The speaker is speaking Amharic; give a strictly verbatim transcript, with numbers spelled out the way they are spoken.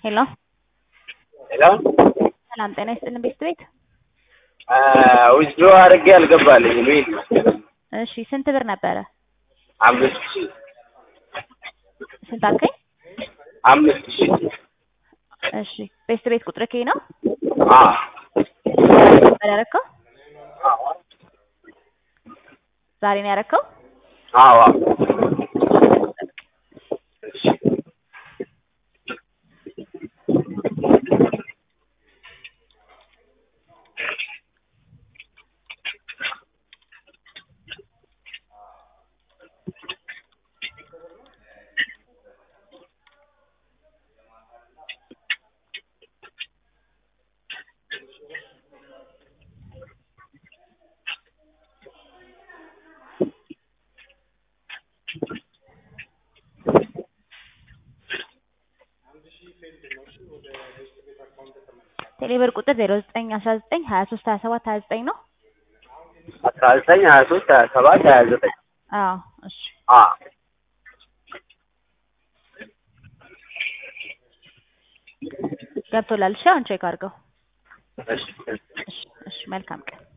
ሄሎ ሄሎ ሰላም ጤና ይስጥልን ቤት ቤት ዊዝድሮ አድርጌ አልገባልኝ ሉል እሺ ስንት ብር ነበረ? አምስት ሺህ ስንት አልከኝ? አምስት ሺህ እሺ ቤት ቤት ቁጥር ከይ ነው? አዎ ዛሬ ያረከው? ዛሬ ነው ያረከው? አዎ ቴሌብር ቁጥር ዜሮ ዘጠኝ አስራ ዘጠኝ ሀያ ሶስት ሀያ ሰባት ሀያ ዘጠኝ ነው። አስራ ዘጠኝ ሀያ ሶስት ሀያ ሰባት ሀያ ዘጠኝ አዎ እሺ አዎ ገብቶላል። እሺ አሁን ቼክ አድርገው። እሺ እሺ እሺ መልካም ቀን